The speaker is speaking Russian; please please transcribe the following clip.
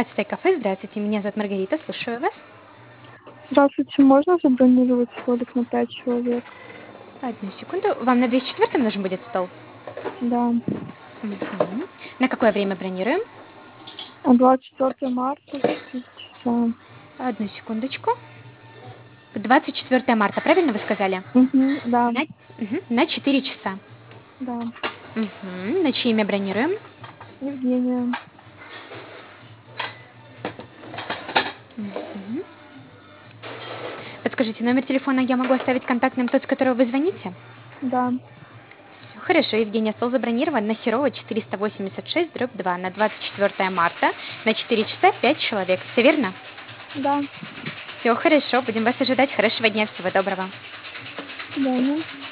Ацтек кафе, здравствуйте, меня зовут Маргарита, слушаю вас. Здравствуйте, можно забронировать столик на 5 человек? Одну секунду. Вам на 204 нужен будет стол? Да. Мгм. На какое время бронируем? 24 марта, 4 часа. Одну секундочку. 24 марта, правильно вы сказали? Да, На 4 часа. да. На чье имя бронируем? Евгения. Подскажите, номер телефона я могу оставить контактным тот, с которого вы звоните? Да, Все хорошо, Евгения, стол забронирован на Серова 486/2 на 24 марта на 4 часа 5 человек. Все верно? да. Все хорошо, будем вас ожидать. Хорошего дня, всего доброго. До свидания.